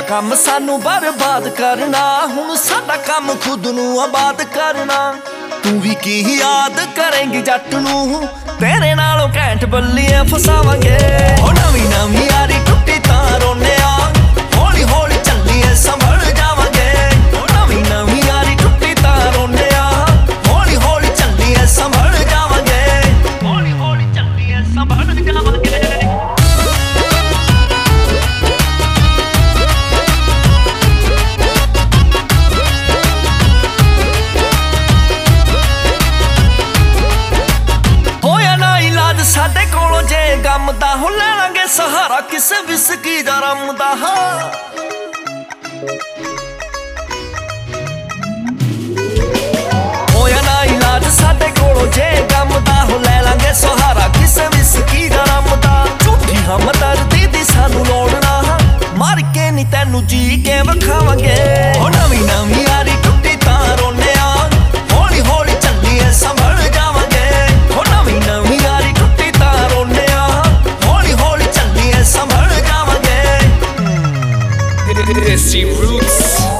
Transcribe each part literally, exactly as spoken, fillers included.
ਕੰਮ ਸਾਨੂੰ ਬਰਬਾਦ ਕਰਨਾ, ਹੁਣ ਸਾਡਾ ਕੰਮ ਖੁਦ ਨੂੰ ਆਬਾਦ ਕਰਨਾ। ਤੂੰ ਵੀ ਕੀ ਯਾਦ ਕਰੇਂਗੀ ਜੱਟ ਨੂੰ, ਤੇਰੇ ਨਾਲੋਂ ਘੈਂਟ ਬੱਲੀਆਂ ਫਸਾਵਾਂਗੇ। ਹੋ ਨਵੀਂ ਨਵੀਂ ਯਾਰੀ ਟੁੱਟੀ ਤਾਂ ਰੋਨੇ ਆ, ਹੌਲੀ ਹੌਲੀ ਚੱਲੀਏ ਸੰਭਲ ਜਾਵਾਂਗੇ। ਹੋ ਨਵੀਂ ਨਵੀਂ ਯਾਰੀ ਟੁੱਟੀ ਤਾਂ ਰੋਨੇ ਆ, ਹੌਲੀ ਹੌਲੀ ਚੱਲੀਏ ਸੰਭਲ ਜਾਵਾਂਗੇ। ਹੌਲੀ ਹੌਲੀ ਚੱਲੀਏ ਸੰਭਲ ਜਾਵਾਂਗੇ। ਸਾਡੇ ਕੋਲੋਂ ਜੇ ਗਮ ਦਾ ਹੋ ਲੈਣਾਂਗੇ ਸਹਾਰਾ, ਕਿਸੇ ਵਿਸਕੀ ਦਾ ਰਮ ਦਾ। ਹੋਇਆ ਨਾ ਇਲਾਜ ਸਾਡੇ ਕੋਲੋਂ ਜੇ ਗਮ ਦਾ ਹੋ ਲੈ ਲਾਂਗੇ ਸਹਾਰਾ, ਕਿਸੇ ਵਿਸਕੀ ਦਾ ਰਮ ਦਾ। ਝੂਠੀ ਹਮਦਰਦੀ ਦੀ ਸਾਨੂੰ ਲੋੜ ਨਾ, ਮਰ ਕੇ ਨੀ ਤੈਨੂੰ ਜੀ ਕੇ ਵਿਖਾਵਾਂਗੇ। ਹੋ ਨਵੀਂ ਨਵੀਂ ਯਾਰੀ ਟੁੱਟੀ ਤਾਂ ਰੋਨੇ ਆ, ਹੌਲੀ ਹੌਲੀ ਚੱਲੀਏ ਸੰਭਲ ਜਾਵਾਂਗੇ। ਹੋ ਨਵੀਂ ਨਵੀਂ ਯਾਰੀ ਟੁੱਟੀ ਤਾਂ ਰੋਨੇ ਆ, ਹੌਲੀ ਹੌਲੀ ਚੱਲੀਏ ਸੰਭਲ ਜਾਵਾਂਗੇ। Desi Roots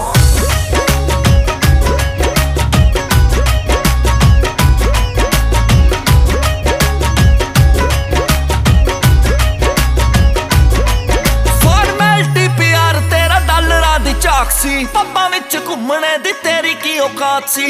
ਸੀ ਪੱਬਾਂ ਵਿੱਚ ਘੁੰਮਣੇ ਦੀ ਤੇਰੀ ਕੀ ਔਕਾਤ ਸੀ।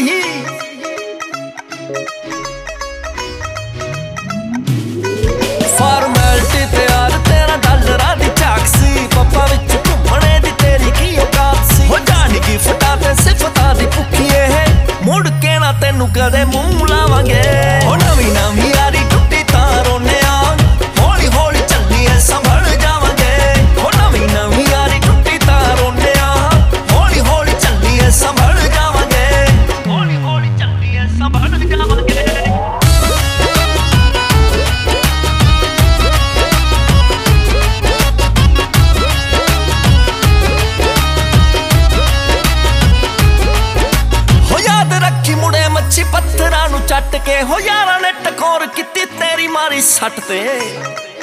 ਫਾਰਮੈਲਿਟੀ ਤਿਆਰ ਤੇਰਾ ਡਾਲਰਾਂ ਦੀ ਝਾਕ ਸੀ, ਪੱਬਾਂ ਵਿੱਚ ਘੁੰਮਣੇ ਦੀ ਤੇਰੀ ਕੀ ਔਕਾਤ ਸੀ। ਹੋ ਜਾਣੀ ਗਿਫਟਾਂ ਤੇ ਸਿਫਤਾਂ ਦੀ ਭੁੱਖੀਏ ਹੈ, ਮੁੜ ਕੇ ਨਾ ਤੈਨੂੰ ਕਦੇ ਮੂੰਹ ਲਾਵਾਂਗੇ। ਹੋ ਨਵੀਂ ਨਵੀਂ ਯਾਰੀ ਟੁੱਟੀ ਤਾਂ ਰੋਨੇ ਆ, ਹੌਲੀ ਹੌਲੀ ਚੱਲੀਏ ਸੰਭਲ ਜਾਵਾਂਗੇ। ਹੋ ਨਵੀਂ ਨਵੀਂ ਯਾਰੀ ਟੁੱਟੀ ਤਾਂ ਰੋਨੇ ਆ, ਹੌਲੀ ਹੌਲੀ ਚੱਲੀਏ ਸੰਭਲ ਜਾਵਾਂਗੇ। ਹੌਲੀ ਹੌਲੀ ਚੱਲੀਏ ਸੰਭਲ ਜਾਵਾਂਗੇ। ਹੋ ਯਾਦ ਰੱਖੀ ਮੁੜੇ ਮੱਛੀ ਪੱਥਰਾਂ ਨੂੰ ਚੱਟ ਕੇ, ਹੋ ਯਾਰਾਂ ਨੇ ਟਕੋਰ ਕੀਤੀ ਤੇਰੀ ਮਾਰੀ ਸੱਟ ਤੇ।